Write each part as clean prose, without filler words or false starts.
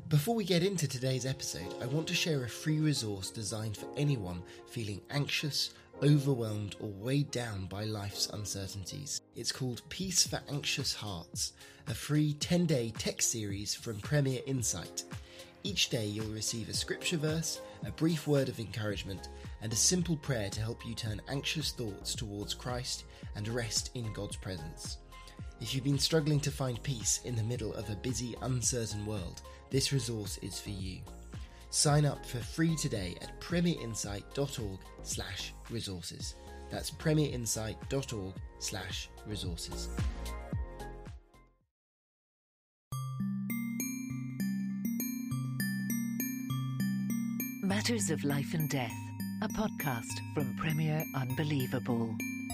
Before we get into today's episode, I want to share a free resource designed for anyone feeling anxious, overwhelmed, or weighed down by life's uncertainties. It's called Peace for Anxious Hearts, a free 10-day text series from Premier Insight. Each day you'll receive a scripture verse, a brief word of encouragement, and a simple prayer to help you turn anxious thoughts towards Christ and rest in God's presence. If you've been struggling to find peace in the middle of a busy, uncertain world, this resource is for you. Sign up for free today at premierinsight.org/resources. That's premierinsight.org/resources. Matters of Life and Death, a podcast from Premier Unbelievable.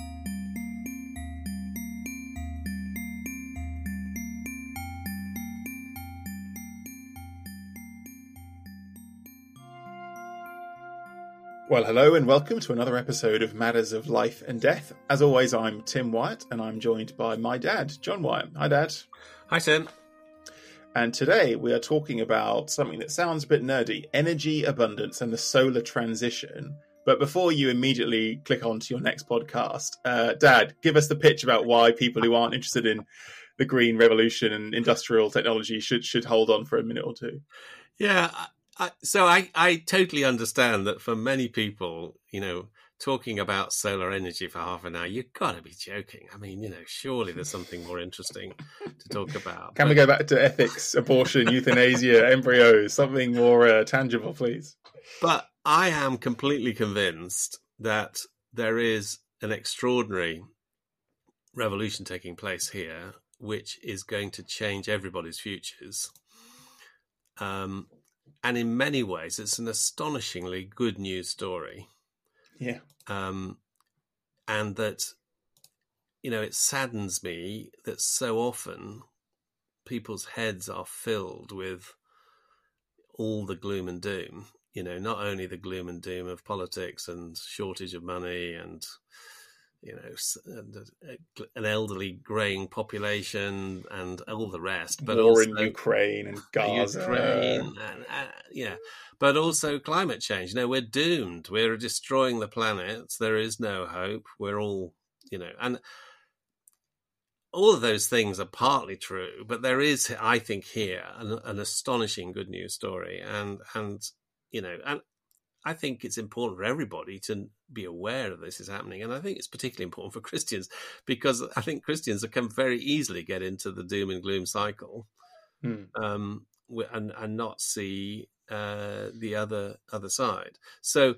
Well, hello and welcome to another episode of Matters of Life and Death. As always, I'm Tim Wyatt and I'm joined by my dad, John Wyatt. Hi, Dad. Hi, Tim. And today we are talking about something that sounds a bit nerdy, energy abundance and the solar transition. But before you immediately click on to your next podcast, Dad, give us the pitch about why people who aren't interested in the green revolution and industrial technology should hold on for a minute or two. Yeah, so I totally understand that for many people, talking about solar energy for half an hour, you've got to be joking. I mean, surely there's something more interesting to talk about. Can we go back to ethics, abortion, euthanasia, embryos, something more tangible, please? But I am completely convinced that there is an extraordinary revolution taking place here, which is going to change everybody's futures. And in many ways, it's an astonishingly good news story. Yeah. And that, it saddens me that so often people's heads are filled with all the gloom and doom. Not only the gloom and doom of politics and shortage of money and, an elderly greying population and all the rest, but war also in Ukraine and Gaza, but also climate change. We're doomed. We're destroying the planet. There is no hope. We're all, and all of those things are partly true, but there is, I think, here an astonishing good news story, and I think it's important for everybody to be aware of this is happening. And I think it's particularly important for Christians because I think Christians can very easily get into the doom and gloom cycle and not see the other side. So,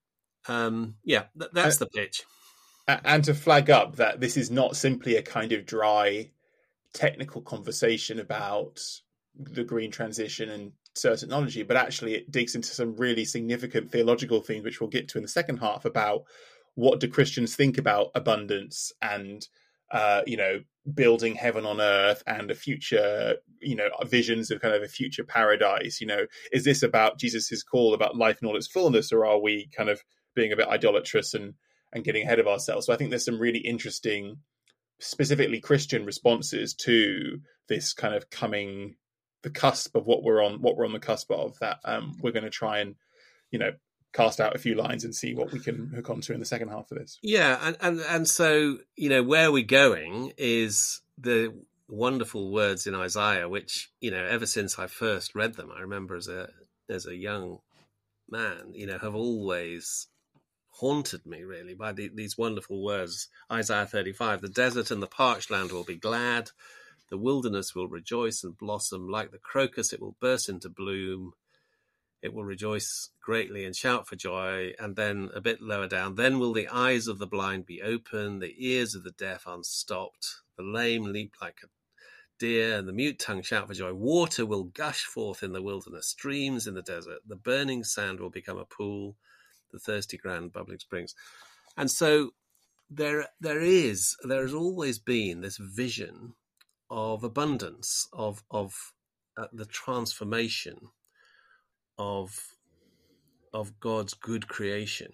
that's the pitch. And to flag up that this is not simply a kind of dry technical conversation about the green transition and solar technology, but actually it digs into some really significant theological themes, which we'll get to in the second half, about what do Christians think about abundance and, building heaven on earth and a future, visions of kind of a future paradise. Is this about Jesus's call about life in all its fullness, or are we kind of being a bit idolatrous and getting ahead of ourselves? So I think there's some really interesting, specifically Christian responses to this kind of coming, the cusp of what we're on the cusp of, that we're going to try and cast out a few lines and see what we can hook onto in the second half of this. And so where we're going is the wonderful words in Isaiah, which ever since I first read them, I remember as a young man, have always haunted me really by these wonderful words. Isaiah 35: the desert and the parched land will be glad. The wilderness will rejoice and blossom. Like the crocus, it will burst into bloom. It will rejoice greatly and shout for joy. And then a bit lower down, then will the eyes of the blind be open, the ears of the deaf unstopped, the lame leap like a deer, and the mute tongue shout for joy. Water will gush forth in the wilderness, streams in the desert. The burning sand will become a pool, the thirsty ground bubbling springs. And so there has always been this vision of abundance, of the transformation of God's good creation,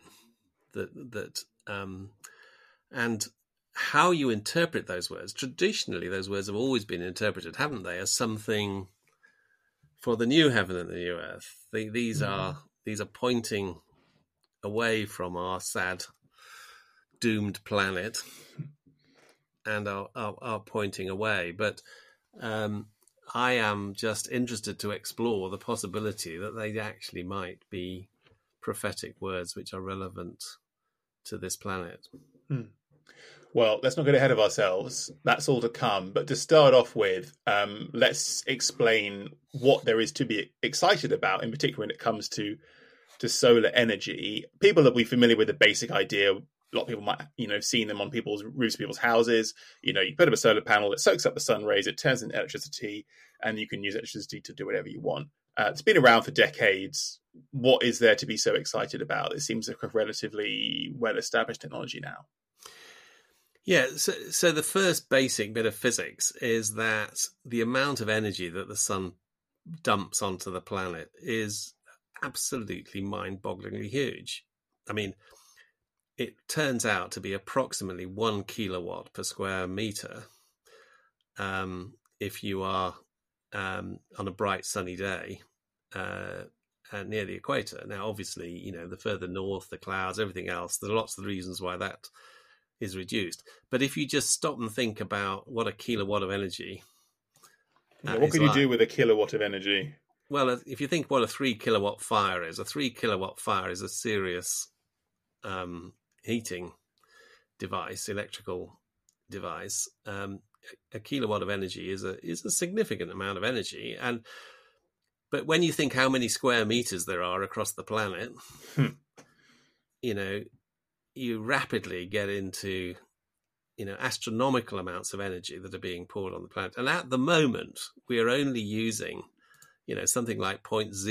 and how you interpret those words. Traditionally, those words have always been interpreted, haven't they, as something for the new heaven and the new earth. These are pointing away from our sad, doomed planet, and are pointing away. But I am just interested to explore the possibility that they actually might be prophetic words which are relevant to this planet. Well, let's not get ahead of ourselves. That's all to come. But to start off with, let's explain what there is to be excited about, in particular when it comes to solar energy. People will be familiar with the basic idea. A lot of people might, have seen them on people's roofs of people's houses. You put up a solar panel, it soaks up the sun rays, it turns into electricity, and you can use electricity to do whatever you want. It's been around for decades. What is there to be so excited about? It seems like a relatively well-established technology now. Yeah, so the first basic bit of physics is that the amount of energy that the sun dumps onto the planet is absolutely mind-bogglingly huge. I mean, it turns out to be approximately 1 kilowatt per square meter if you are on a bright sunny day near the equator. Now, obviously, the further north, the clouds, everything else, there are lots of reasons why that is reduced. But if you just stop and think about what a kilowatt of energy... what can you do with a kilowatt of energy? Well, if you think what a 3 kilowatt fire is, a 3 kilowatt fire is a serious heating device, electrical device. A kilowatt of energy is a significant amount of energy. But when you think how many square meters there are across the planet, you rapidly get into, astronomical amounts of energy that are being poured on the planet. And at the moment, we are only using, something like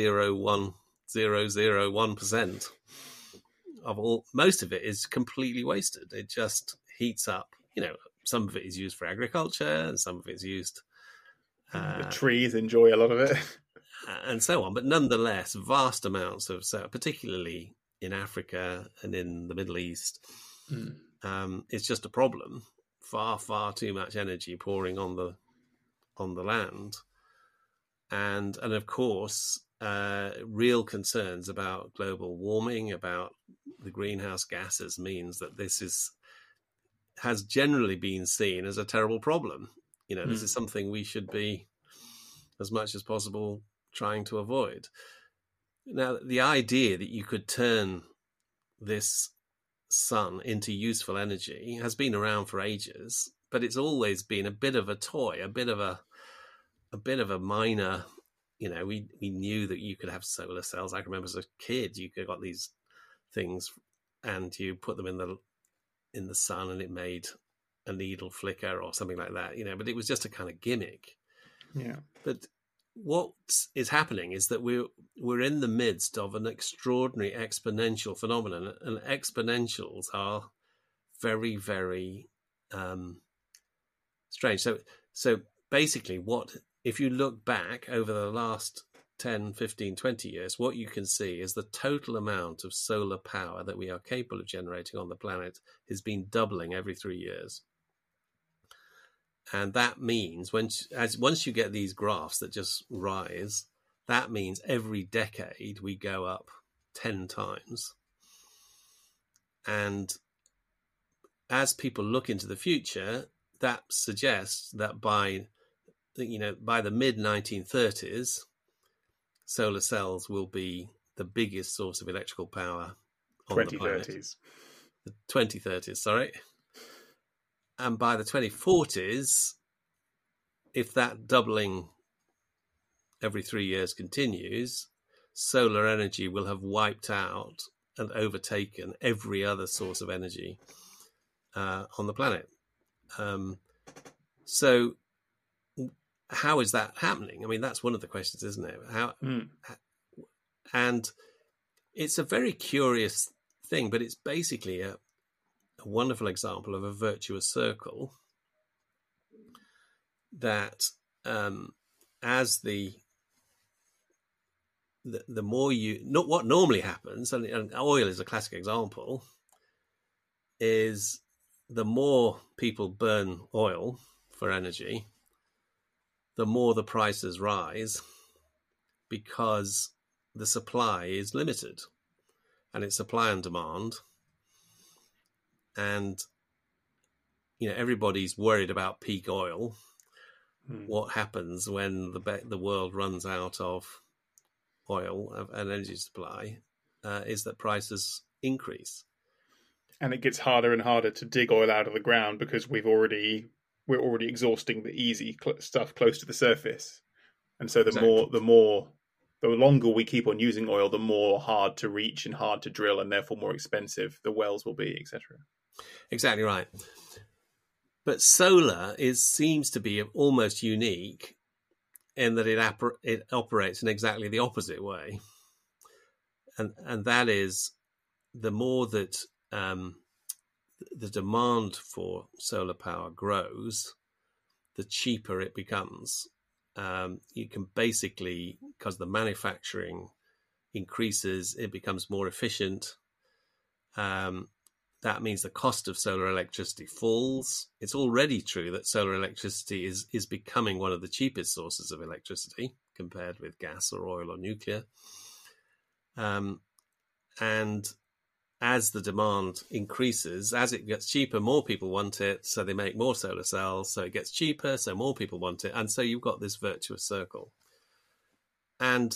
0.01001% of all. Most of it is completely wasted. It just heats up. Some of it is used for agriculture, and some of it is used. The trees enjoy a lot of it, and so on. But nonetheless, vast amounts of, particularly in Africa and in the Middle East, it's just a problem. Far, far too much energy pouring on the land, and of course, real concerns about global warming, about the greenhouse gases, means that this has generally been seen as a terrible problem. This is something we should be, as much as possible, trying to avoid. Now, the idea that you could turn this sun into useful energy has been around for ages, but it's always been a bit of a toy, a bit of a minor. We knew that you could have solar cells. I remember as a kid, you got these things, and you put them in the sun, and it made a needle flicker or something like that. But it was just a kind of gimmick. Yeah. But what is happening is that we're in the midst of an extraordinary exponential phenomenon, and exponentials are very, very strange. So basically, if you look back over the last 10, 15, 20 years, what you can see is the total amount of solar power that we are capable of generating on the planet has been doubling every 3 years. And that means once you get these graphs that just rise, that means every decade we go up 10 times. And as people look into the future, that suggests that by the mid-1930s, solar cells will be the biggest source of electrical power on the planet. The 2030s, sorry. And by the 2040s, if that doubling every 3 years continues, solar energy will have wiped out and overtaken every other source of energy on the planet. So how is that happening? I mean, that's one of the questions, isn't it? And it's a very curious thing, but it's basically a wonderful example of a virtuous circle that as the more what normally happens, and oil is a classic example, is the more people burn oil for energy, the more the prices rise, because the supply is limited, and it's supply and demand. And, everybody's worried about peak oil. What happens when the world runs out of oil, of an energy supply, is that prices increase. And it gets harder and harder to dig oil out of the ground because we're already exhausting the easy stuff close to the surface. And so the longer we keep on using oil, the more hard to reach and hard to drill, and therefore more expensive the wells will be, etc. Exactly right. But solar seems to be almost unique in that it operates in exactly the opposite way, and that is, the more that the demand for solar power grows, the cheaper it becomes. You can basically, because the manufacturing increases, it becomes more efficient. That means the cost of solar electricity falls. It's already true that solar electricity is becoming one of the cheapest sources of electricity compared with gas or oil or nuclear. And as the demand increases, as it gets cheaper, more people want it, so they make more solar cells, so it gets cheaper, so more people want it, and so you've got this virtuous circle. And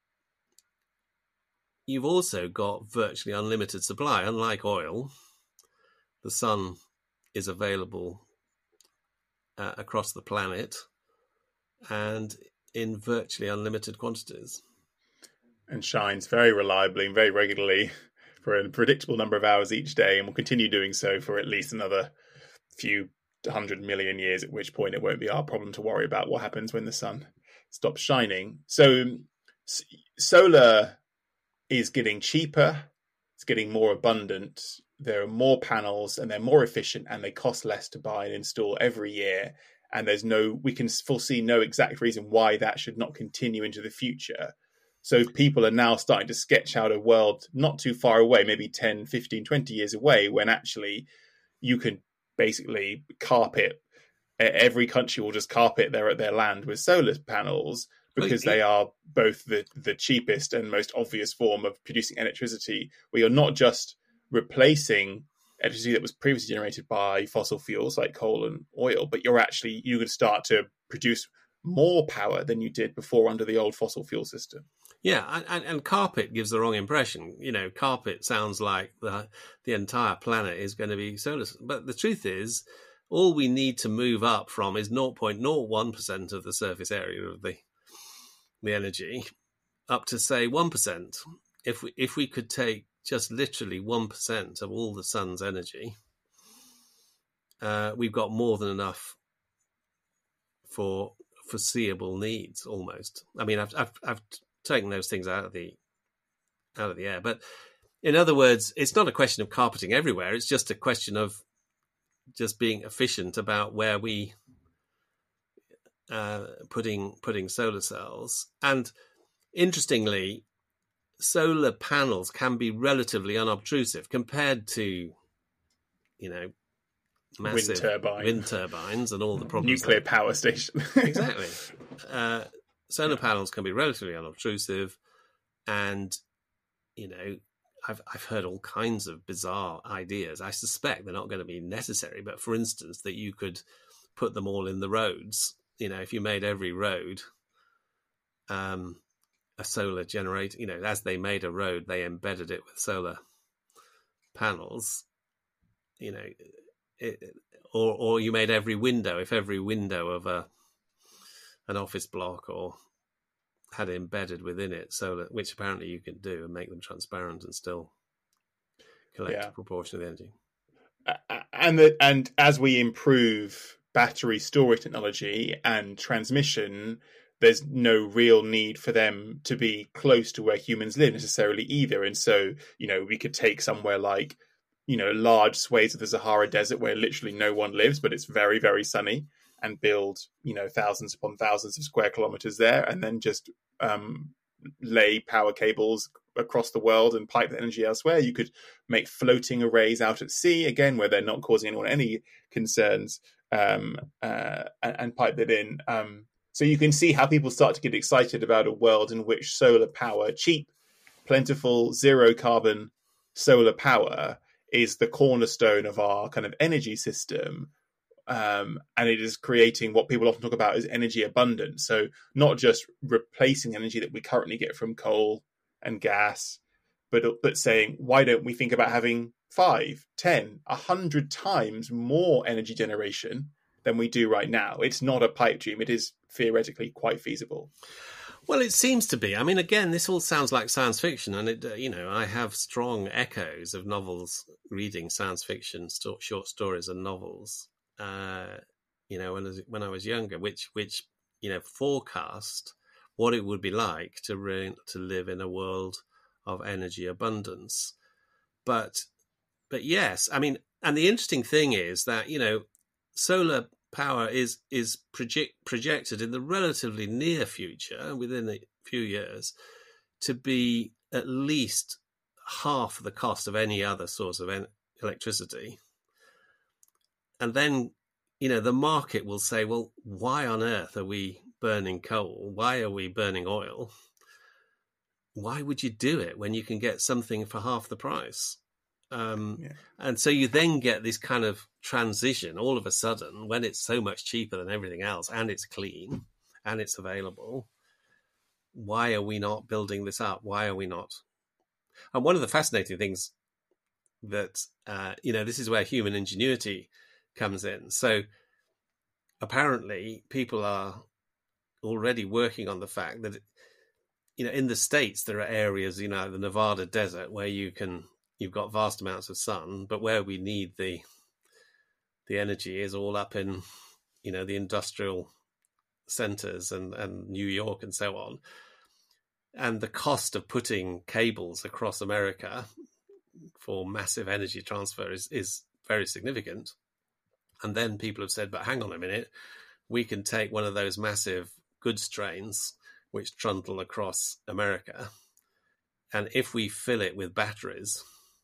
you've also got virtually unlimited supply. Unlike oil, the sun is available across the planet and in virtually unlimited quantities. And shines very reliably and very regularly for a predictable number of hours each day, and will continue doing so for at least another few 100 million years, at which point it won't be our problem to worry about what happens when the sun stops shining. So solar is getting cheaper, it's getting more abundant, there are more panels, and they're more efficient, and they cost less to buy and install every year. And we can foresee no exact reason why that should not continue into the future. So people are now starting to sketch out a world not too far away, maybe 10, 15, 20 years away, when actually you can basically carpet, every country will just carpet their land with solar panels, because they are both the cheapest and most obvious form of producing electricity, where you're not just replacing electricity that was previously generated by fossil fuels like coal and oil, but you could start to produce more power than you did before under the old fossil fuel system. Yeah, and carpet gives the wrong impression. Carpet sounds like the entire planet is going to be solar. But the truth is, all we need to move up from is 0.01% of the surface area of the energy, up to, say, 1%. If we could take just literally 1% of all the sun's energy, we've got more than enough for foreseeable needs, almost. I mean, I've taking those things out of the air. But in other words, it's not a question of carpeting everywhere. It's just a question of just being efficient about where we putting solar cells. And interestingly, solar panels can be relatively unobtrusive compared to, massive wind turbines and all the problems. Nuclear power station. Exactly. Solar panels can be relatively unobtrusive, and I've heard all kinds of bizarre ideas. I suspect they're not going to be necessary, but for instance, that you could put them all in the roads. If you made every road a solar generator, as they made a road, they embedded it with solar panels. Or you made every window. If every window of an office block or had embedded within it solar, which apparently you can do, and make them transparent and still collect a proportion of the energy. And as we improve battery storage technology and transmission, there's no real need for them to be close to where humans live necessarily either. And so, we could take somewhere like, large swathes of the Sahara Desert where literally no one lives, but it's very, very sunny, and build, thousands upon thousands of square kilometers there, and then just lay power cables across the world and pipe the energy elsewhere. You could make floating arrays out at sea, again, where they're not causing anyone any concerns, and pipe that in. So you can see how people start to get excited about a world in which solar power, cheap, plentiful, zero carbon solar power, is the cornerstone of our kind of energy system. And it is creating what people often talk about as energy abundance. So not just replacing energy that we currently get from coal and gas, but saying, why don't we think about having 5, 10, 100 times more energy generation than we do right now? It's not a pipe dream. It is theoretically quite feasible. Well, it seems to be. I mean, again, this all sounds like science fiction, and I have strong echoes of novels, reading science fiction, short stories, and novels. When I was younger, which forecast what it would be like to live in a world of energy abundance. But yes, I mean, and the interesting thing is that solar power is projected in the relatively near future, within a few years, to be at least half the cost of any other source of electricity. And then, the market will say, well, why on earth are we burning coal? Why are we burning oil? Why would you do it when you can get something for half the price? And so you then get this kind of transition all of a sudden when it's so much cheaper than everything else, and it's clean and it's available. Why are we not building this up? Why are we not? And one of the fascinating things that, this is where human ingenuity comes in. So apparently people are already working on the fact that, in the States, there are areas, the Nevada desert, where you've got vast amounts of sun, but where we need the energy is all up in, the industrial centers and New York and so on. And the cost of putting cables across America for massive energy transfer is very significant. And then people have said, but hang on a minute, we can take one of those massive goods trains which trundle across America, and if we fill it with batteries,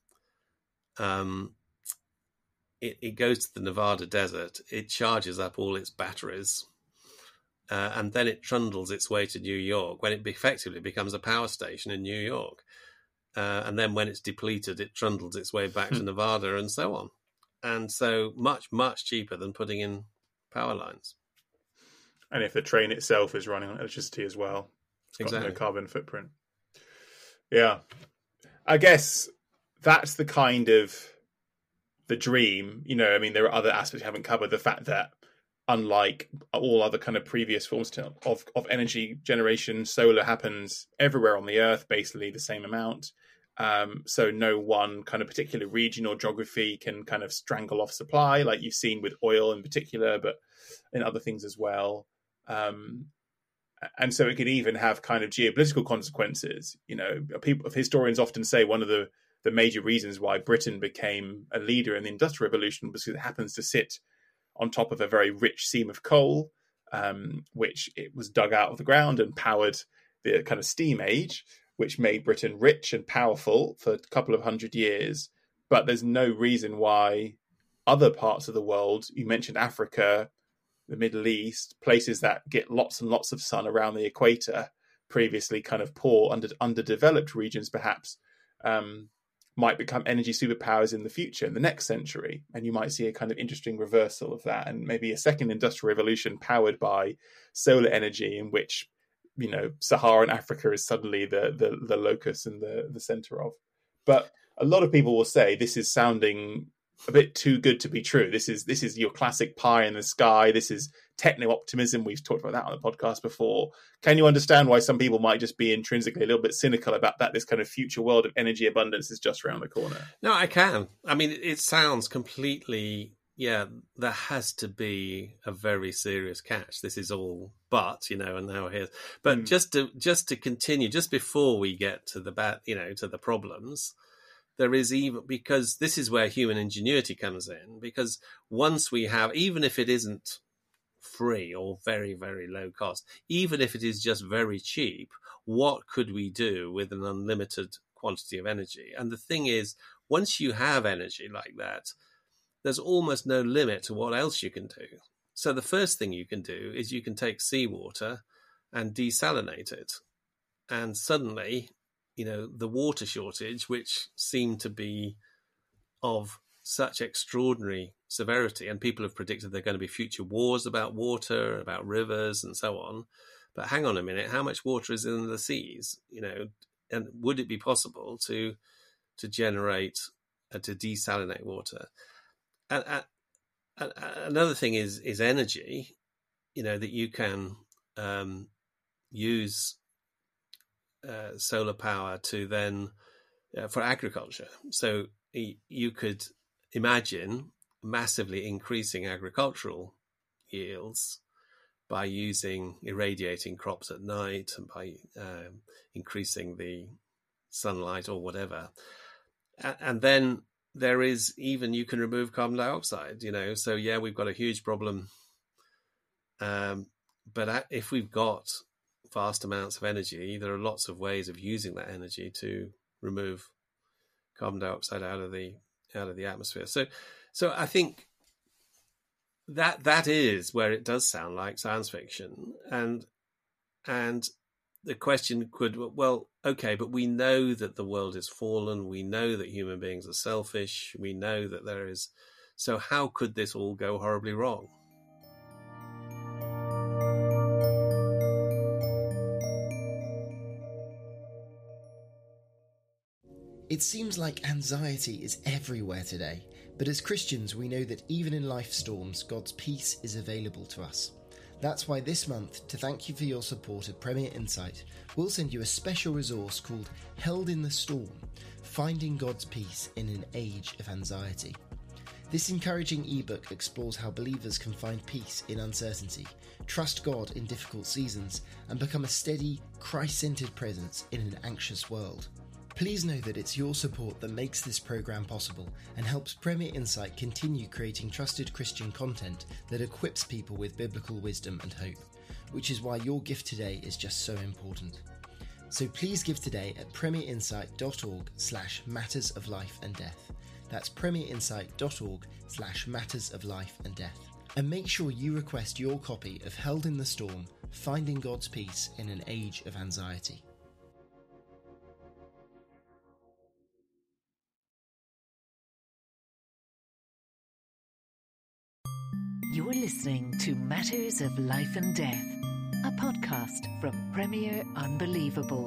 it goes to the Nevada desert, it charges up all its batteries, and then it trundles its way to New York, when it effectively becomes a power station in New York. And then when it's depleted, it trundles its way back to Nevada, and so on. And so much, much cheaper than putting in power lines. And if the train itself is running on electricity as well, it's got no carbon footprint. Yeah. I guess that's the kind of the dream. There are other aspects we haven't covered. The fact that unlike all other kind of previous forms of energy generation, solar happens everywhere on the Earth, basically the same amount. So no one kind of particular region or geography can kind of strangle off supply, like you've seen with oil in particular, but in other things as well. And so it could even have kind of geopolitical consequences. Historians often say one of the major reasons why Britain became a leader in the Industrial Revolution was because it happens to sit on top of a very rich seam of coal, which it was dug out of the ground and powered the kind of steam age, which made Britain rich and powerful for a couple of 100 years. But there's no reason why other parts of the world, you mentioned Africa, the Middle East, places that get lots and lots of sun around the equator, previously kind of poor, underdeveloped regions perhaps, might become energy superpowers in the future, in the next century. And you might see a kind of interesting reversal of that, and maybe a second industrial revolution powered by solar energy, in which, Saharan Africa is suddenly the locus and the center of. But a lot of people will say this is sounding a bit too good to be true. This is your classic pie in the sky. This is techno-optimism. We've talked about that on the podcast before. Can you understand why some people might just be intrinsically a little bit cynical about that? This kind of future world of energy abundance is just around the corner. No, I can. I mean, it sounds completely, there has to be a very serious catch. This is all but, and now here's, but just to continue, just before we get to to the problems, there is, even because this is where human ingenuity comes in, because once we have, even if it isn't free or very, very low cost, even if it is just very cheap, what could we do with an unlimited quantity of energy? And the thing is, once you have energy like that, there's almost no limit to what else you can do. So the first thing you can do is you can take seawater and desalinate it. And suddenly, the water shortage, which seemed to be of such extraordinary severity, and people have predicted there are going to be future wars about water, about rivers and so on. But hang on a minute, how much water is in the seas? And would it be possible to generate, to desalinate water? And another thing is energy, that you can use solar power to then for agriculture. So you could imagine massively increasing agricultural yields by using irradiating crops at night and by increasing the sunlight or whatever. And then there is even, you can remove carbon dioxide, so yeah, we've got a huge problem. But if we've got vast amounts of energy, there are lots of ways of using that energy to remove carbon dioxide out of the atmosphere. So I think that is where it does sound like science fiction. And the question could, well, okay, but we know that the world is fallen. We know that human beings are selfish. We know that there is. So how could this all go horribly wrong? It seems like anxiety is everywhere today, but as Christians we know that even in life storms, God's peace is available to us. That's why this month, to thank you for your support of Premier Insight, we'll send you a special resource called Held in the Storm, Finding God's Peace in an Age of Anxiety. This encouraging ebook explores how believers can find peace in uncertainty, trust God in difficult seasons, and become a steady, Christ-centered presence in an anxious world. Please know that it's your support that makes this program possible and helps Premier Insight continue creating trusted Christian content that equips people with biblical wisdom and hope, which is why your gift today is just so important. So please give today at premierinsight.org/matters of life and death. That's premierinsight.org/matters of life and death. And make sure you request your copy of Held in the Storm, Finding God's Peace in an Age of Anxiety. You're listening to Matters of Life and Death, a podcast from Premier Unbelievable.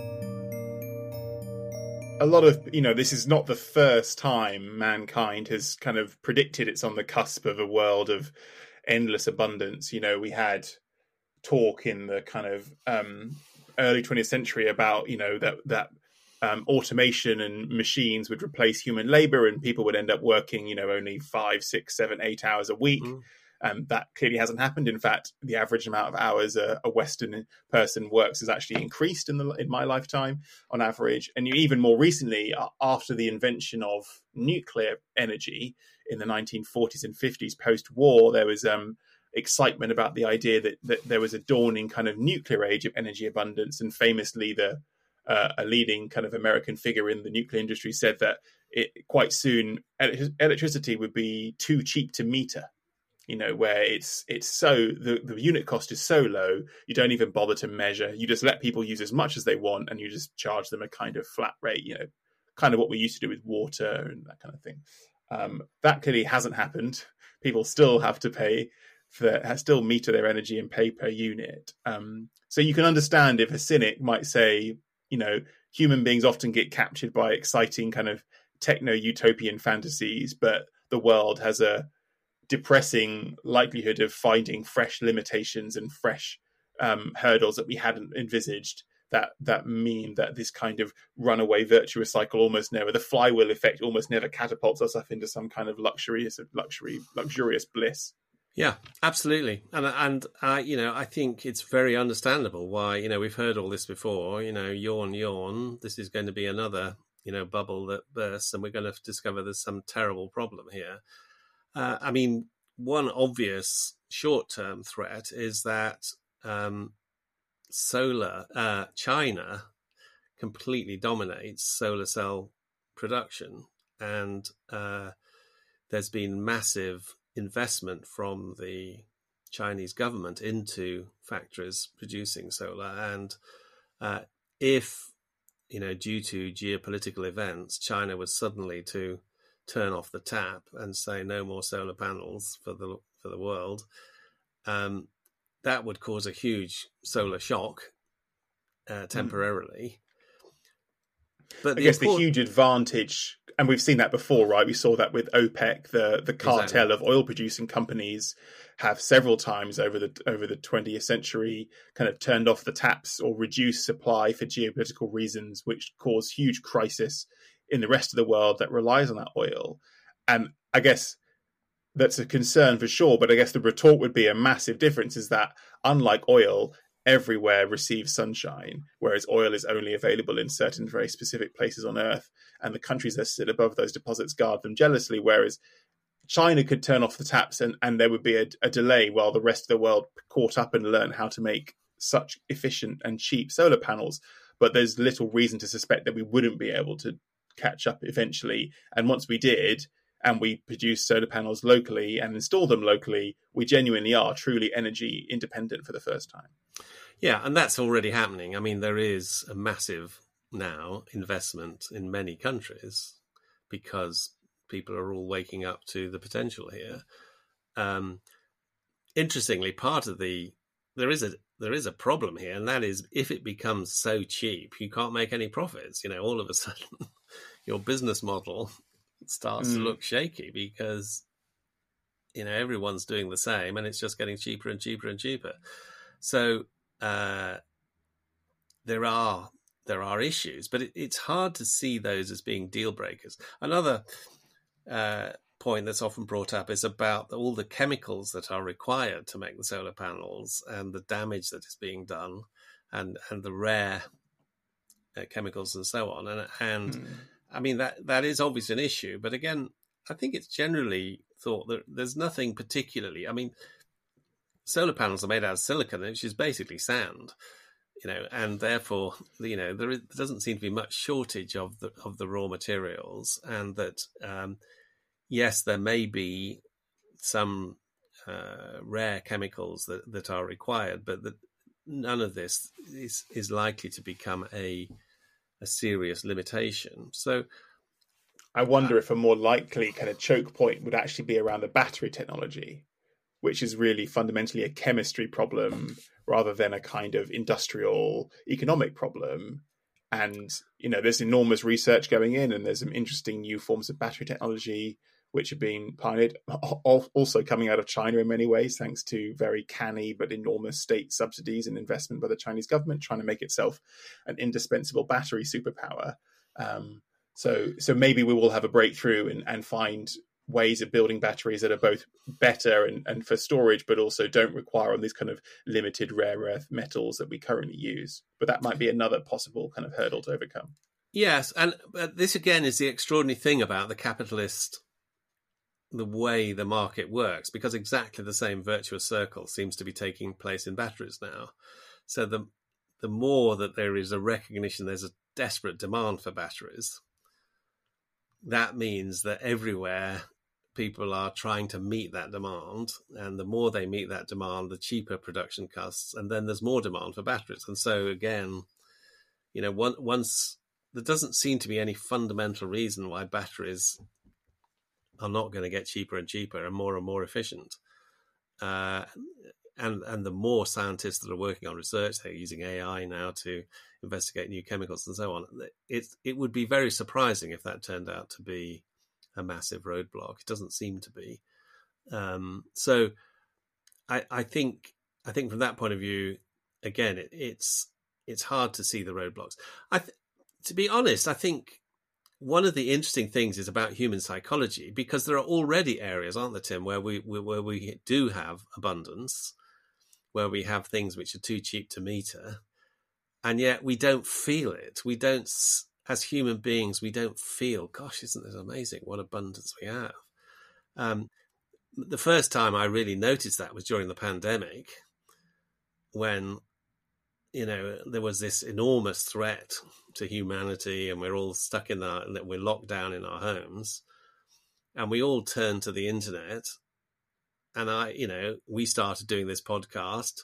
A lot of, this is not the first time mankind has kind of predicted it's on the cusp of a world of endless abundance. We had talk in the kind of early 20th century about, that automation and machines would replace human labor and people would end up working, only 5, 6, 7, 8 hours a week. That clearly hasn't happened. In fact, the average amount of hours a Western person works has actually increased in my lifetime on average. And even more recently, after the invention of nuclear energy in the 1940s and 50s, post-war, there was excitement about the idea that there was a dawning kind of nuclear age of energy abundance. And famously, a leading kind of American figure in the nuclear industry said that quite soon electricity would be too cheap to meter. Where it's so the unit cost is so low, you don't even bother to measure. You just let people use as much as they want, and you just charge them a kind of flat rate. Kind of what we used to do with water and that kind of thing. That clearly hasn't happened. People still have to still meter their energy and pay per unit. So you can understand if a cynic might say, human beings often get captured by exciting kind of techno-utopian fantasies, but the world has a depressing likelihood of finding fresh limitations and fresh hurdles that we hadn't envisaged that mean that this kind of runaway virtuous cycle the flywheel effect almost never catapults us up into some kind of luxurious bliss. Yeah, absolutely. And I think it's very understandable why, we've heard all this before, yawn, this is going to be another, bubble that bursts and we're going to discover there's some terrible problem here. One obvious short-term threat is that China completely dominates solar cell production, and there's been massive investment from the Chinese government into factories producing solar. And if, due to geopolitical events, China was suddenly to turn off the tap and say no more solar panels for the world, that would cause a huge solar shock temporarily. But I guess the huge advantage, and we've seen that before, right? We saw that with OPEC, the cartel of oil producing companies have several times over the 20th century kind of turned off the taps or reduced supply for geopolitical reasons, which caused huge crisis in the rest of the world that relies on that oil. And I guess that's a concern for sure, but I guess the retort would be a massive difference is that unlike oil, everywhere receives sunshine, whereas oil is only available in certain very specific places on Earth, and the countries that sit above those deposits guard them jealously, whereas China could turn off the taps and there would be a delay while the rest of the world caught up and learned how to make such efficient and cheap solar panels. But there's little reason to suspect that we wouldn't be able to catch up eventually. And once we did, and we produced solar panels locally and installed them locally, we genuinely are truly energy independent for the first time. Yeah, and that's already happening. I mean, there is a massive now investment in many countries because people are all waking up to the potential here. Interestingly, there is a problem here, and that is if it becomes so cheap, you can't make any profits. All of a sudden, your business model starts to look shaky because everyone's doing the same, and it's just getting cheaper and cheaper and cheaper. So there are issues, but it's hard to see those as being deal breakers. Another point that's often brought up is about all the chemicals that are required to make the solar panels and the damage that is being done, and the rare chemicals and so on. And I mean, that is obviously an issue, but again, I think it's generally thought that there's nothing particularly. I mean, solar panels are made out of silicon, which is basically sand, and therefore, there doesn't seem to be much shortage of the raw materials, and that yes, there may be some rare chemicals that are required, but that none of this is likely to become a serious limitation. So I wonder if a more likely kind of choke point would actually be around the battery technology, which is really fundamentally a chemistry problem rather than a kind of industrial economic problem. And, there's enormous research going in, and there's some interesting new forms of battery technology which are being pioneered, also coming out of China in many ways, thanks to very canny but enormous state subsidies and investment by the Chinese government, trying to make itself an indispensable battery superpower. So maybe we will have a breakthrough and find ways of building batteries that are both better and for storage, but also don't require on these kind of limited rare earth metals that we currently use. But that might be another possible kind of hurdle to overcome. Yes, and this again is the extraordinary thing about the way the market works, because exactly the same virtuous circle seems to be taking place in batteries now. So the more that there is a recognition there's a desperate demand for batteries, that means that everywhere people are trying to meet that demand, and the more they meet that demand, the cheaper production costs, and then there's more demand for batteries. And so again, once there doesn't seem to be any fundamental reason why batteries are not going to get cheaper and cheaper and more efficient. And the more scientists that are working on research, they're using AI now to investigate new chemicals and so on. It would be very surprising if that turned out to be a massive roadblock. It doesn't seem to be. So I think from that point of view, again, it's hard to see the roadblocks. To be honest, I think one of the interesting things is about human psychology, because there are already areas, aren't there, Tim, where we do have abundance, where we have things which are too cheap to meter, and yet we don't feel it. We don't, as human beings, we don't feel, gosh, isn't this amazing what abundance we have? The first time I really noticed that was during the pandemic, when there was this enormous threat to humanity, and we're all stuck we're locked down in our homes, and we all turned to the internet, and we started doing this podcast.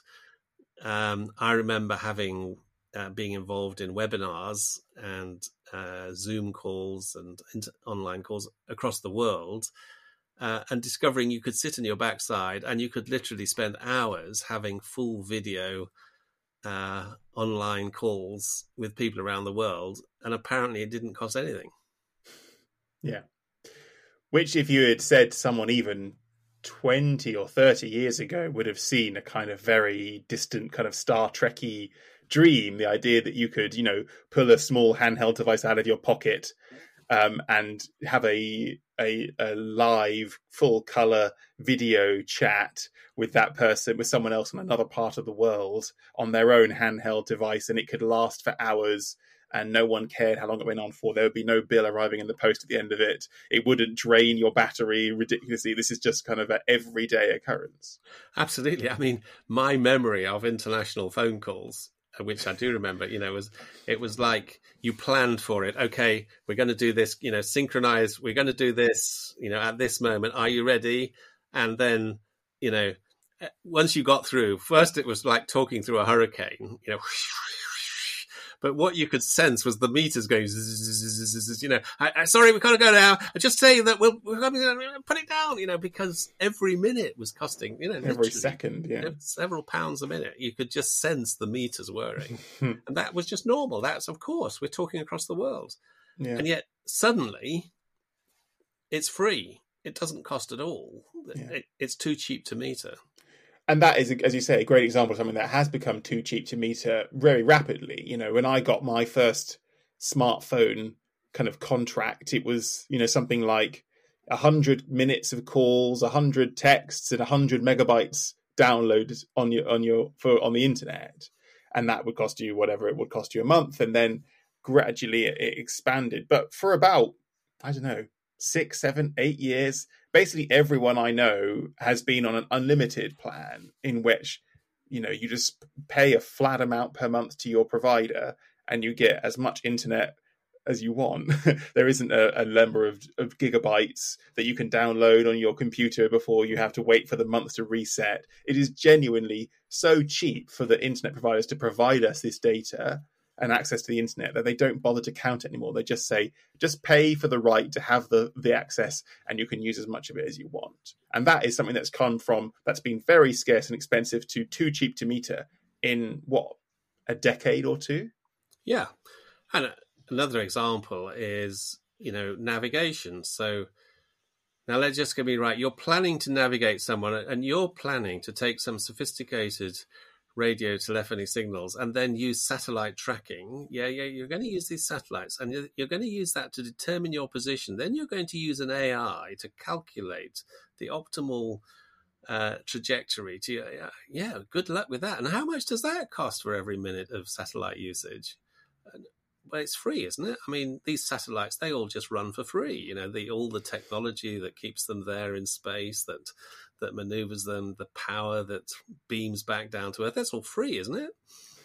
I remember being involved in webinars and Zoom calls and online calls across the world, and discovering you could sit on your backside and you could literally spend hours having full video online calls with people around the world, and apparently it didn't cost anything. Yeah. Which, if you had said to someone even 20 or 30 years ago, would have seen a kind of very distant kind of Star Trek-y dream, the idea that you could, pull a small handheld device out of your pocket and have a live full color video chat with that person, with someone else in another part of the world on their own handheld device, and it could last for hours and no one cared how long it went on for. There would be no bill arriving in the post at the end of it. It wouldn't drain your battery ridiculously. This is just kind of an everyday occurrence. Absolutely. I mean, my memory of international phone calls, which I do remember, it was like you planned for it. Okay, we're going to do this, synchronize. We're going to do this, at this moment. Are you ready? And then, once you got through, first it was like talking through a hurricane, but what you could sense was the meters going, sorry, we can't go now. I just say that we'll put it down, because every minute was costing, every second, several pounds a minute. You could just sense the meters whirring. And that was just normal. That's, of course, we're talking across the world. Yeah. And yet suddenly it's free. It doesn't cost at all. Yeah. It's too cheap to meter. And that is, as you say, a great example of something that has become too cheap to meter very rapidly. When I got my first smartphone kind of contract, it was, something like 100 minutes of calls, 100 texts, and 100 megabytes downloaded on the internet. And that would cost you whatever it would cost you a month. And then gradually it expanded. But for about, 6, 7, 8 years, basically everyone I know has been on an unlimited plan in which, you just pay a flat amount per month to your provider and you get as much internet as you want. There isn't a number of gigabytes that you can download on your computer before you have to wait for the month to reset. It is genuinely so cheap for the internet providers to provide us this data and access to the internet that they don't bother to count it anymore. They just say, just pay for the right to have the access and you can use as much of it as you want. And that is something that's been very scarce and expensive to too cheap to meter in a decade or two? Yeah. And another example is, navigation. So now let's just get me right. You're planning to navigate someone and you're planning to take some sophisticated radio telephony signals and then use satellite tracking. You're going to use these satellites and you're going to use that to determine your position. Then you're going to use an AI to calculate the optimal trajectory to good luck with that. And how much does that cost for every minute of satellite usage? Well, it's free, isn't it? I mean, these satellites, they all just run for free. All the technology that keeps them there in space, that maneuvers them, the power that beams back down to Earth, that's all free, isn't it?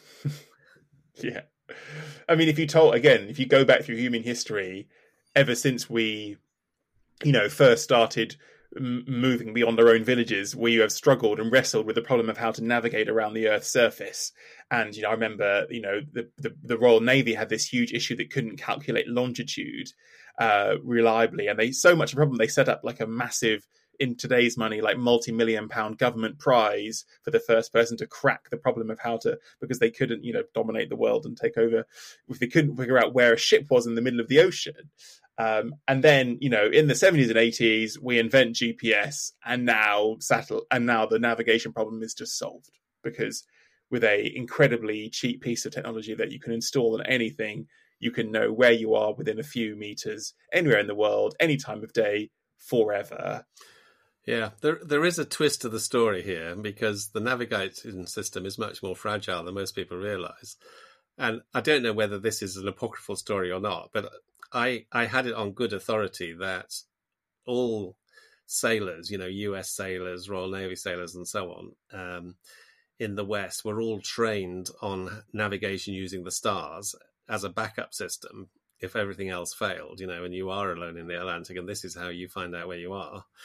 Yeah. I mean, if you go back through human history, ever since we, first started moving beyond our own villages, we have struggled and wrestled with the problem of how to navigate around the Earth's surface. And, I remember, the Royal Navy had this huge issue that couldn't calculate longitude reliably. And so much a problem, they set up like a massive, in today's money, like multi-million-pound government prize for the first person to crack the problem of because they couldn't, dominate the world and take over if they couldn't figure out where a ship was in the middle of the ocean. And then, in the 70s and 80s, we invent GPS, and now the navigation problem is just solved, because with a incredibly cheap piece of technology that you can install on anything, you can know where you are within a few meters, anywhere in the world, any time of day, forever. Yeah, there is a twist to the story here, because the navigation system is much more fragile than most people realize. And I don't know whether this is an apocryphal story or not, but I had it on good authority that all sailors, US sailors, Royal Navy sailors and so on, in the West were all trained on navigation using the stars as a backup system if everything else failed, and you are alone in the Atlantic and this is how you find out where you are.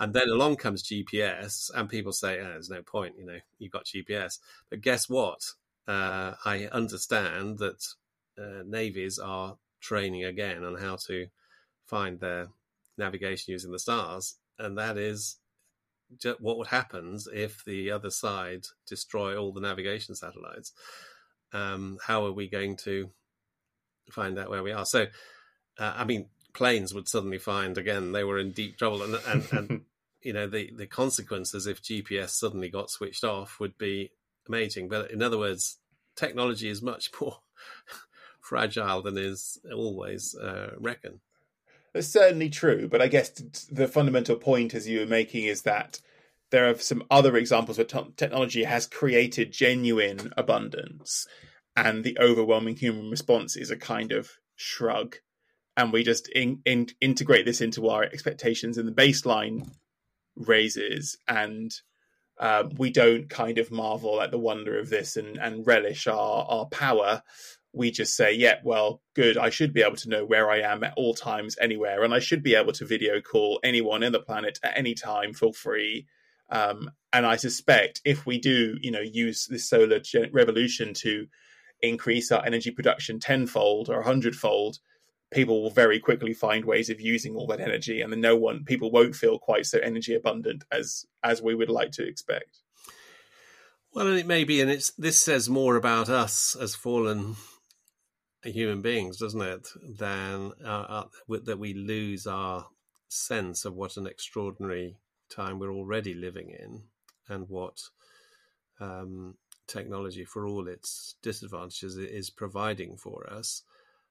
And then along comes GPS, and people say, there's no point, you've got GPS. But guess what? I understand that navies are training again on how to find their navigation using the stars. And that is what happens if the other side destroy all the navigation satellites. How are we going to find out where we are? So, planes would suddenly find, again, they were in deep trouble. And the consequences if GPS suddenly got switched off would be amazing. But in other words, technology is much more fragile than is always reckoned. That's certainly true, but I guess the fundamental point, as you were making, is that there are some other examples where technology has created genuine abundance, and the overwhelming human response is a kind of shrug, and we just integrate this into our expectations, and the baseline raises, and we don't kind of marvel at the wonder of this and relish our power. We just say, yeah, well, good, I should be able to know where I am at all times, anywhere, and I should be able to video call anyone in the planet at any time for free. And I suspect if we do, use this solar revolution to increase our energy production tenfold or 100-fold, people will very quickly find ways of using all that energy, and then people won't feel quite so energy abundant as we would like to expect. Well, and it may be, and this says more about us as fallen human beings, doesn't it, than that we lose our sense of what an extraordinary time we're already living in, and what technology, for all its disadvantages, is providing for us.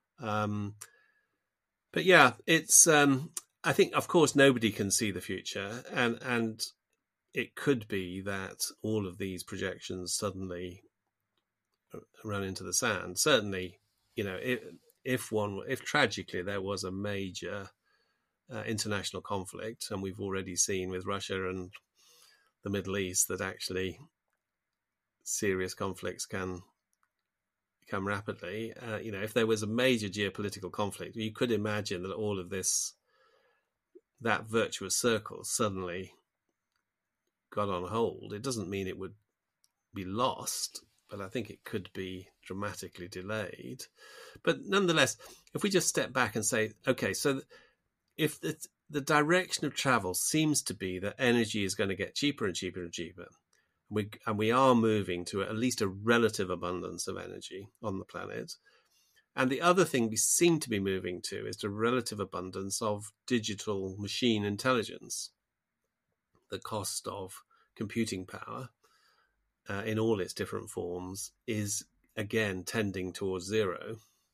But yeah, it's I think, of course, nobody can see the future, and it could be that all of these projections suddenly run into the sand. Certainly, if tragically there was a major international conflict, and we've already seen with Russia and the Middle East that actually serious conflicts can come rapidly. If there was a major geopolitical conflict, you could imagine that all of this, that virtuous circle, suddenly got on hold. It doesn't mean it would be lost, but I think it could be dramatically delayed. But nonetheless, if we just step back and say, okay, so if the direction of travel seems to be that energy is going to get cheaper and cheaper and cheaper, and we are moving to at least a relative abundance of energy on the planet. And the other thing we seem to be moving to is the relative abundance of digital machine intelligence. The cost of computing power in all its different forms is, again, tending towards zero.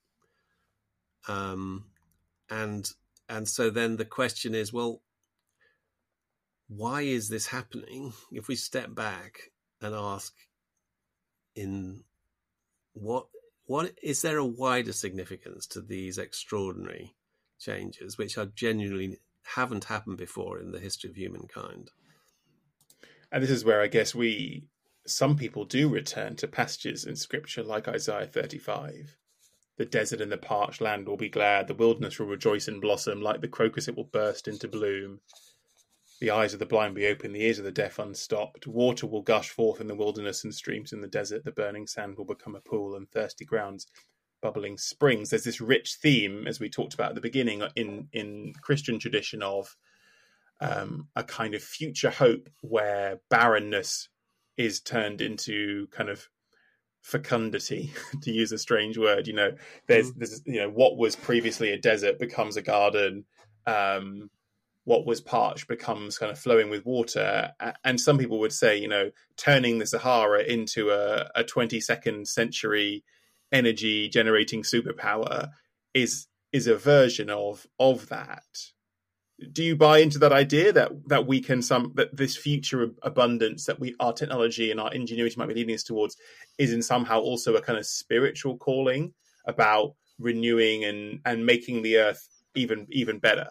And so then the question is, well, why is this happening? If we step back and ask, in what is there a wider significance to these extraordinary changes, which are genuinely haven't happened before in the history of humankind? And this is where I guess some people do return to passages in Scripture like Isaiah 35. The desert and the parched land will be glad. The wilderness will rejoice and blossom. Like the crocus, it will burst into bloom. The eyes of the blind will be open, the ears of the deaf unstopped. Water will gush forth in the wilderness and streams in the desert. The burning sand will become a pool and thirsty grounds bubbling springs. There's this rich theme, as we talked about at the beginning, in Christian tradition of a kind of future hope where barrenness is turned into kind of fecundity, to use a strange word. There's what was previously a desert becomes a garden. What was parched becomes kind of flowing with water. And some people would say, turning the Sahara into a 22nd century energy generating superpower is a version of that. Do you buy into that idea that we can that this future abundance that our technology and our ingenuity might be leading us towards is in somehow also a kind of spiritual calling about renewing and making the earth even better?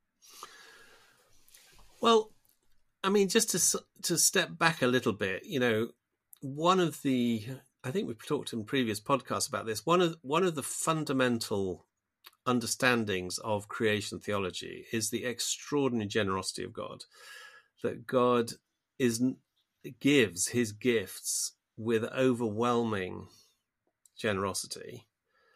Well, I mean, just to step back a little bit, one of the, I think we've talked in previous podcasts about this, one of the fundamental understandings of creation theology is the extraordinary generosity of God. that God gives his gifts with overwhelming generosity.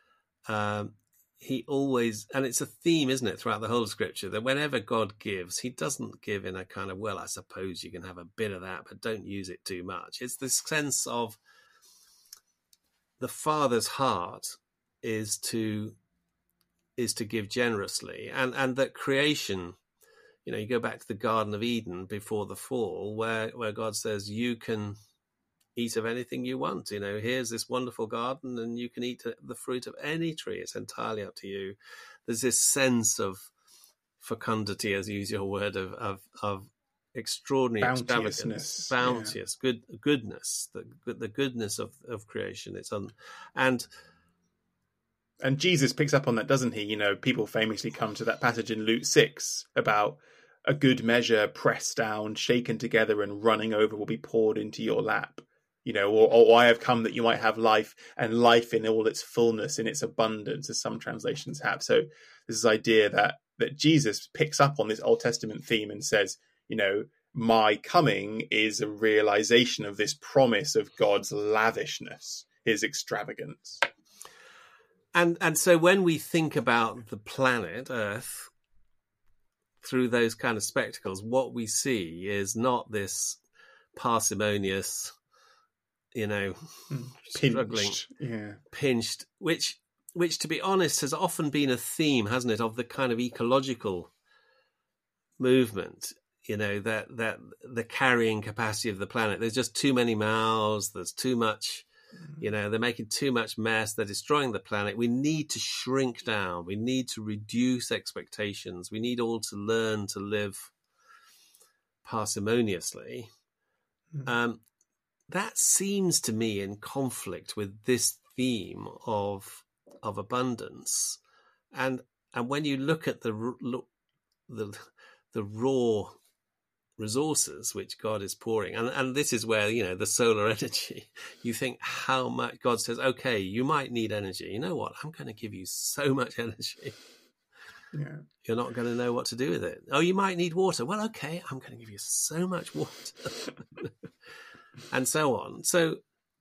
He always, and it's a theme, isn't it, throughout the whole of Scripture, that whenever God gives, he doesn't give in a kind of, well, I suppose you can have a bit of that, but don't use it too much. It's this sense of the Father's heart is to give generously, and that creation, you go back to the Garden of Eden before the fall, where God says, you can eat of anything you want. Here's this wonderful garden, and you can eat the fruit of any tree. It's entirely up to you. There's this sense of fecundity, as you use your word, of extraordinary extravagance, bounteous, goodness, the goodness of creation. And Jesus picks up on that, doesn't he? People famously come to that passage in Luke 6 about a good measure pressed down, shaken together, and running over will be poured into your lap. Or I have come that you might have life, and life in all its fullness, in its abundance, as some translations have. So this idea that Jesus picks up on this Old Testament theme and says, my coming is a realization of this promise of God's lavishness, his extravagance. And so when we think about the planet Earth through those kind of spectacles, what we see is not this parsimonious, struggling, pinched, which to be honest has often been a theme, hasn't it, of the kind of ecological movement. That the carrying capacity of the planet. There's just too many mouths. There's too much. They're making too much mess. They're destroying the planet. We need to shrink down. We need to reduce expectations. We need all to learn to live parsimoniously. That seems to me in conflict with this theme of abundance. And when you look at the raw resources which God is pouring, and this is where the solar energy, you think how much God says, okay, you might need energy, you know what, I'm going to give you so much energy, you're not going to know what to do with it. Oh, you might need water, well, okay, I'm going to give you so much water. And so on. So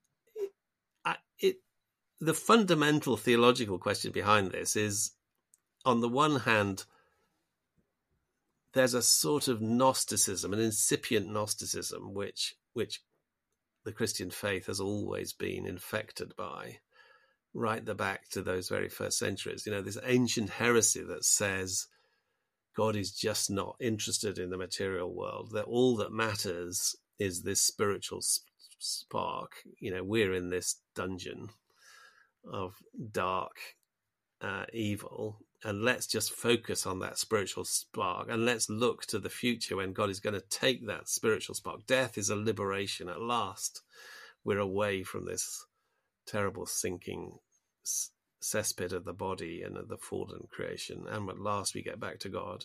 the fundamental theological question behind this is, on the one hand, there's a sort of Gnosticism, an incipient Gnosticism, which the Christian faith has always been infected by, right back to those very first centuries. This ancient heresy that says God is just not interested in the material world, that all that matters is this spiritual spark. We're in this dungeon of dark evil, and let's just focus on that spiritual spark, and let's look to the future when God is going to take that spiritual spark. Death is a liberation. At last, we're away from this terrible sinking cesspit of the body and of the fallen creation, and at last we get back to God.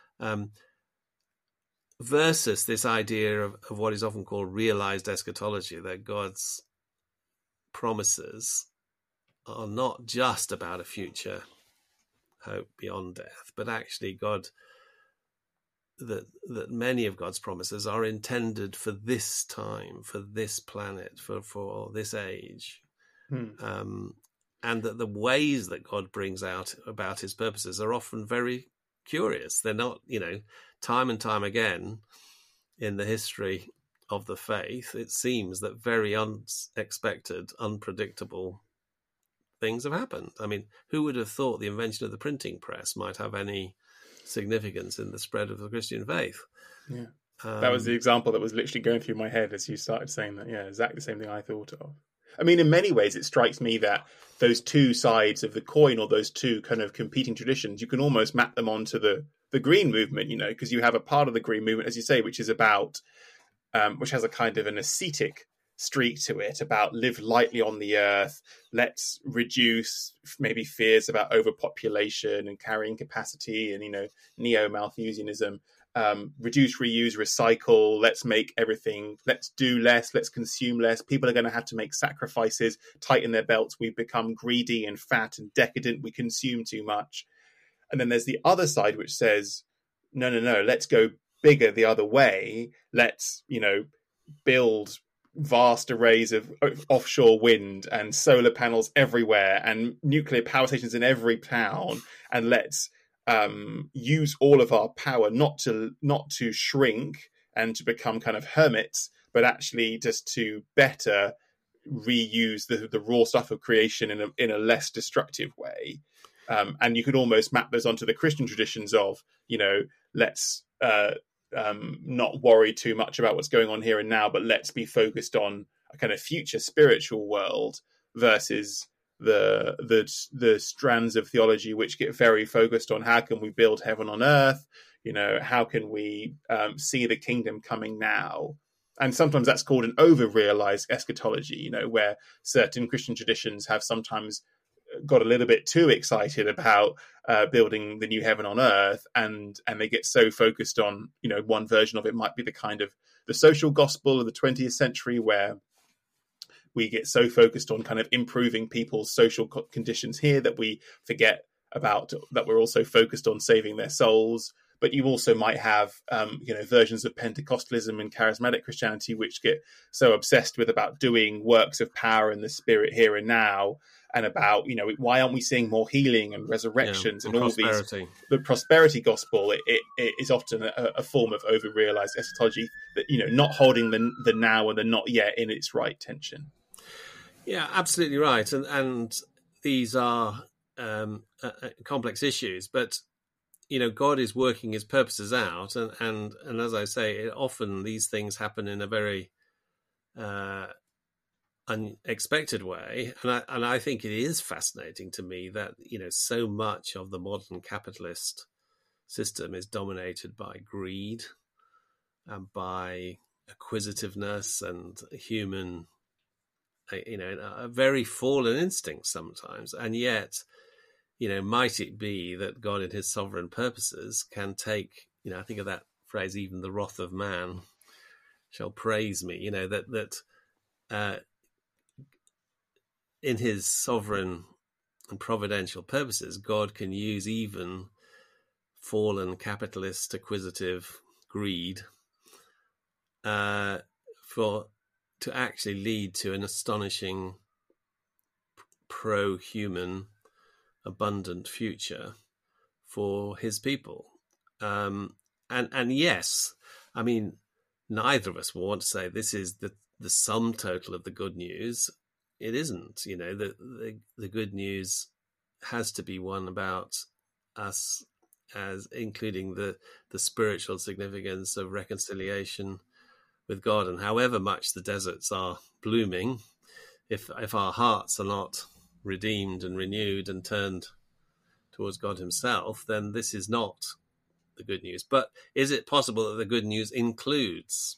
Versus this idea of what is often called realized eschatology, that God's promises are not just about a future hope beyond death, but actually that many of God's promises are intended for this time, for this planet, for this age. And that the ways that God brings out about his purposes are often very curious. They're not, time and time again in the history of the faith, it seems that very unexpected, unpredictable things have happened. I mean, who would have thought the invention of the printing press might have any significance in the spread of the Christian faith? Yeah. That was the example that was literally going through my head as you started saying that. Yeah, exactly the same thing I thought of. I mean, in many ways, it strikes me that those two sides of the coin, or those two kind of competing traditions, you can almost map them onto the green movement, because you have a part of the green movement, as you say, which is about, which has a kind of an ascetic streak to it, about live lightly on the earth, let's reduce maybe fears about overpopulation and carrying capacity and, neo-Malthusianism. Reduce, reuse, recycle, let's make everything, let's do less, let's consume less. People are going to have to make sacrifices, tighten their belts. We've become greedy and fat and decadent. We consume too much. And then there's the other side, which says, no, let's go bigger the other way. Let's, build vast arrays of offshore wind and solar panels everywhere and nuclear power stations in every town, and let's use all of our power not to shrink and to become kind of hermits, but actually just to better reuse the raw stuff of creation in a less destructive way. And you could almost map those onto the Christian traditions of, let's not worry too much about what's going on here and now, but let's be focused on a kind of future spiritual world, versus the strands of theology which get very focused on how can we build heaven on earth, how can we see the kingdom coming now. And sometimes that's called an over-realized eschatology, where certain Christian traditions have sometimes got a little bit too excited about building the new heaven on earth, and they get so focused on, one version of it might be the kind of the social gospel of the 20th century, where we get so focused on kind of improving people's social conditions here that we forget about that we're also focused on saving their souls. But you also might have, versions of Pentecostalism and charismatic Christianity which get so obsessed with about doing works of power in the spirit here and now, and about, why aren't we seeing more healing and resurrections and all prosperity. These? The prosperity gospel, it is often a form of over-realized eschatology that, not holding the now and the not yet in its right tension. Yeah, absolutely right. And these are complex issues, but God is working his purposes out, and as I say, often these things happen in a very unexpected way, and I think it is fascinating to me that so much of the modern capitalist system is dominated by greed and by acquisitiveness and human, a very fallen instinct sometimes, and yet. Might it be that God in his sovereign purposes can take, I think of that phrase, even the wrath of man shall praise me, that in his sovereign and providential purposes, God can use even fallen capitalist acquisitive greed to actually lead to an astonishing pro-human abundant future for his people. And yes, I mean, neither of us will want to say this is the sum total of the good news. It isn't. The good news has to be one about us, as including the spiritual significance of reconciliation with God. And however much the deserts are blooming, if our hearts are not redeemed and renewed and turned towards God himself, then this is not the good news. But is it possible that the good news includes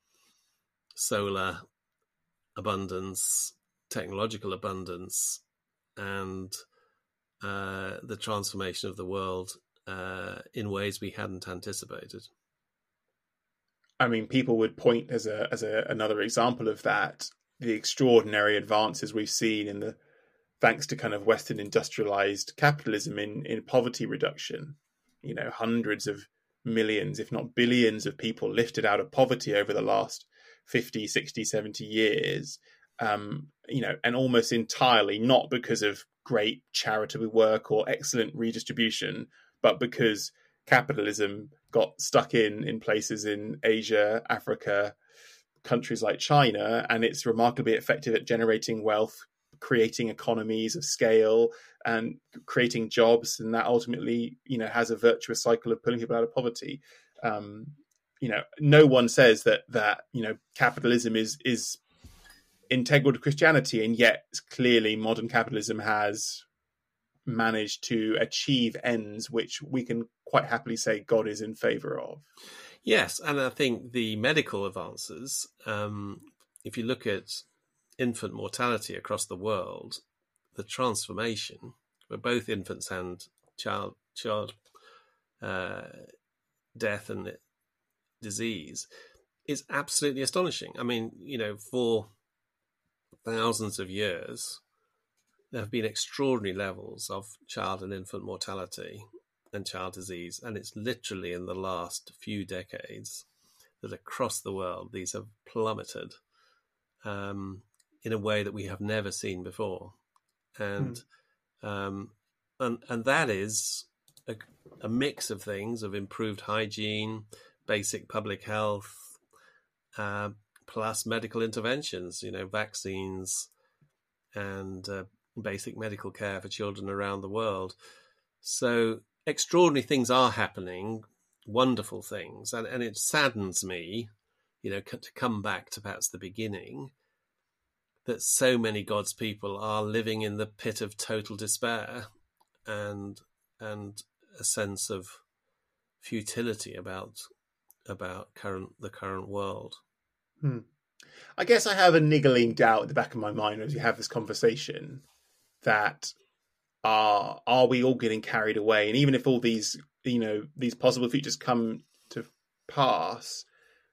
solar abundance, technological abundance, and the transformation of the world in ways we hadn't anticipated? I mean, people would point as another example of that, the extraordinary advances we've seen thanks to kind of Western industrialized capitalism in poverty reduction. Hundreds of millions, if not billions of people lifted out of poverty over the last 50, 60, 70 years, and almost entirely not because of great charitable work or excellent redistribution, but because capitalism got stuck in places in Asia, Africa, countries like China, and it's remarkably effective at generating wealth, creating economies of scale and creating jobs, and that ultimately has a virtuous cycle of pulling people out of poverty. No one says that capitalism is integral to Christianity, and yet clearly modern capitalism has managed to achieve ends which we can quite happily say God is in favor of. Yes, and I think the medical advances, if you look at infant mortality across the world, the transformation for both infants and child death and disease is absolutely astonishing. I mean, for thousands of years, there have been extraordinary levels of child and infant mortality, and child disease. And it's literally in the last few decades that across the world, these have plummeted in a way that we have never seen before. And that is a mix of things, of improved hygiene, basic public health, plus medical interventions, vaccines and basic medical care for children around the world. So extraordinary things are happening, wonderful things. And it saddens me, to come back to perhaps the beginning, that so many God's people are living in the pit of total despair and a sense of futility about the current world. I guess I have a niggling doubt at the back of my mind as we have this conversation that are we all getting carried away? And even if all these these possible futures come to pass,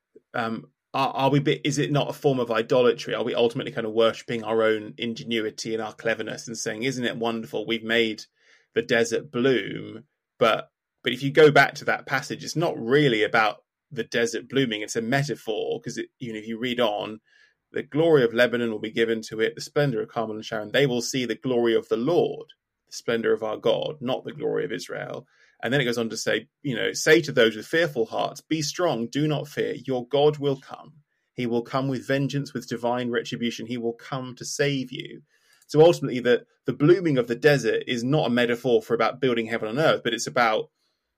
are we? Is it not a form of idolatry? Are we ultimately kind of worshipping our own ingenuity and our cleverness and saying, "Isn't it wonderful? We've made the desert bloom." But if you go back to that passage, it's not really about the desert blooming. It's a metaphor, because if you read on, the glory of Lebanon will be given to it, the splendor of Carmel and Sharon. They will see the glory of the Lord, the splendor of our God, not the glory of Israel. And then it goes on to say, say to those with fearful hearts, be strong, do not fear. Your God will come. He will come with vengeance, with divine retribution. He will come to save you. So ultimately, the blooming of the desert is not a metaphor for about building heaven on earth, but it's about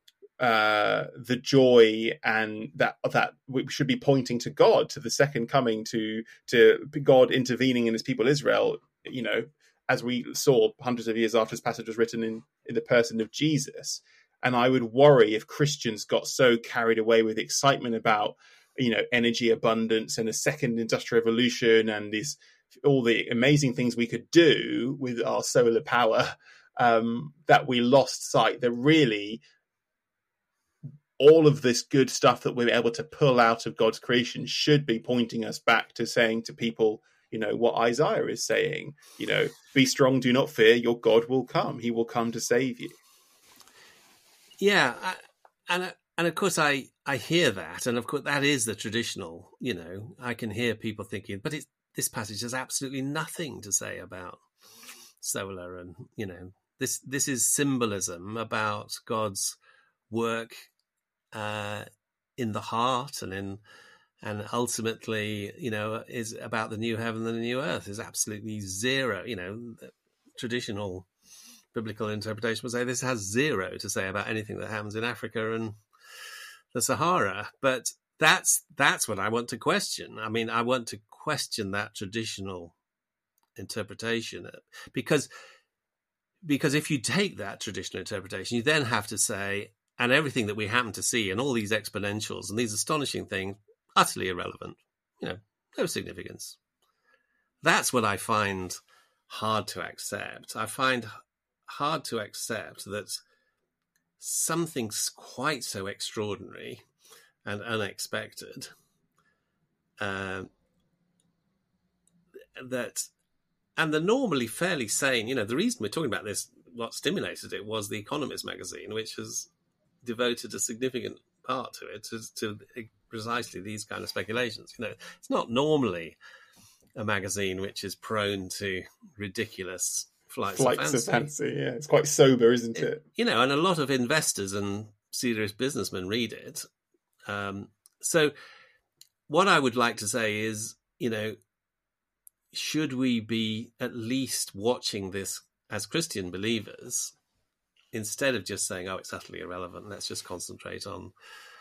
the joy, and that we should be pointing to God, to the second coming, to God intervening in his people Israel, as we saw hundreds of years after this passage was written in the person of Jesus. And I would worry if Christians got so carried away with excitement about, energy abundance and a second industrial revolution and all the amazing things we could do with our solar power, that we lost sight that really all of this good stuff that we're able to pull out of God's creation should be pointing us back to saying to people, what Isaiah is saying, be strong, do not fear, your God will come. He will come to save you. Yeah. And of course I hear that. And of course that is the traditional, I can hear people thinking, but this passage has absolutely nothing to say about solar. And, this is symbolism about God's work in the heart and ultimately, is about the new heaven and the new earth. Is absolutely zero. Traditional biblical interpretation would say this has zero to say about anything that happens in Africa and the Sahara. But that's what I want to question. I mean, I want to question that traditional interpretation, because if you take that traditional interpretation, you then have to say, and everything that we happen to see and all these exponentials and these astonishing things, utterly irrelevant, no significance. That's what I find hard to accept. I find hard to accept that something's quite so extraordinary and unexpected and the normally fairly sane, the reason we're talking about this, what stimulated it was The Economist magazine, which has devoted a significant part to it, to precisely these kind of speculations. It's not normally a magazine which is prone to ridiculous flights of fancy. Yeah, it's quite sober, isn't it? And a lot of investors and serious businessmen read it. So what I would like to say is, should we be at least watching this as Christian believers, instead of just saying, "Oh, it's utterly irrelevant. Let's just concentrate on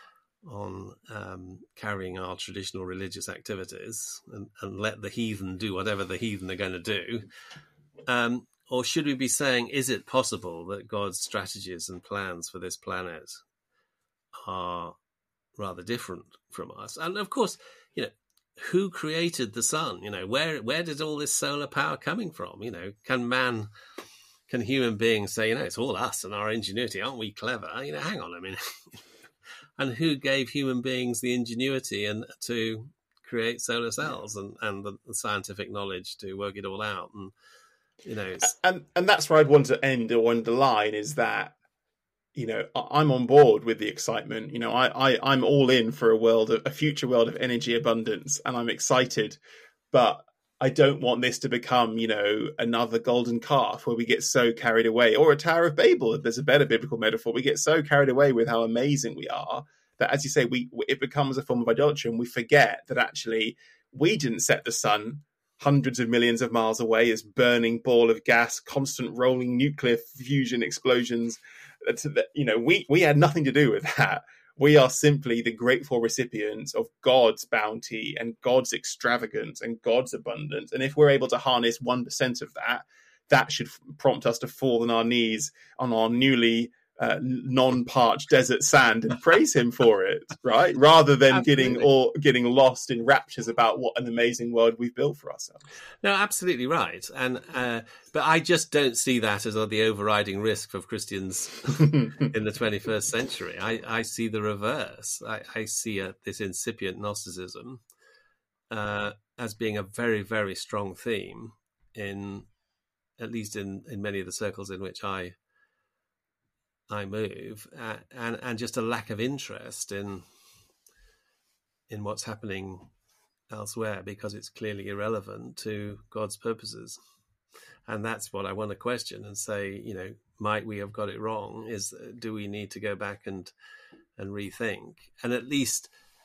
carrying our traditional religious activities and let the heathen do whatever the heathen are going to do," or should we be saying, "Is it possible that God's strategies and plans for this planet are rather different from us?" And of course, who created the sun? Where did all this solar power coming from? Can human beings say, it's all us and our ingenuity? Aren't we clever? Hang on a minute. And who gave human beings the ingenuity and to create solar cells and the scientific knowledge to work it all out? And and that's where I'd want to end or underline is that, I'm on board with the excitement. I'm all in for a future world of energy abundance, and I'm excited. But I don't want this to become, another golden calf where we get so carried away, or a Tower of Babel, if there's a better biblical metaphor. We get so carried away with how amazing we are that, as you say, it becomes a form of idolatry, and we forget that actually we didn't set the sun hundreds of millions of miles away as burning ball of gas, constant rolling nuclear fusion explosions. We had nothing to do with that. We are simply the grateful recipients of God's bounty and God's extravagance and God's abundance. And if we're able to harness 1% of that, that should prompt us to fall on our knees on our newly non-parched desert sand and praise him for it, right? Rather than getting lost in raptures about what an amazing world we've built for ourselves. No, absolutely right. And but I just don't see that as the overriding risk for Christians in the 21st century. I see the reverse. I see this incipient Gnosticism as being a very, very strong theme at least in many of the circles in which I move, and just a lack of interest in what's happening elsewhere because it's clearly irrelevant to God's purposes. And that's what I want to question and say, might we have got it wrong? Do we need to go back and rethink? And at least,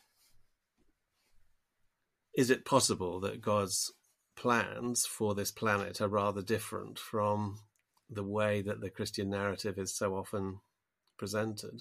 is it possible that God's plans for this planet are rather different from the way that the Christian narrative is so often presented?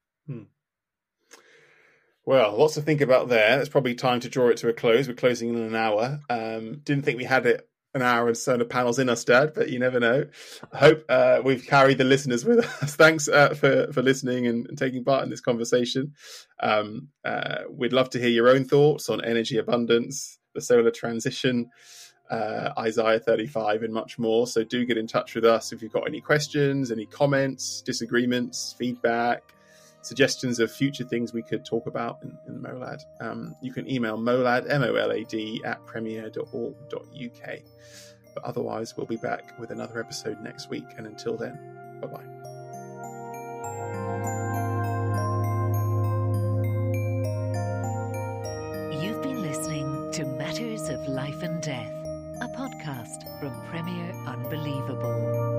Well, lots to think about there. It's probably time to draw it to a close. We're closing in an hour. Didn't think we had an hour and solar panels in us, Dad, but you never know. I hope we've carried the listeners with us. Thanks for listening and taking part in this conversation. We'd love to hear your own thoughts on energy abundance, the solar transition, Isaiah 35 and much more. So do get in touch with us if you've got any questions, any comments, disagreements, feedback, suggestions of future things we could talk about in MOLAD. You can email molad, MOLAD, @premier.org.uk. But otherwise, we'll be back with another episode next week. And until then, bye-bye. You've been listening to Matters of Life and Death, a podcast from Premier Unbelievable.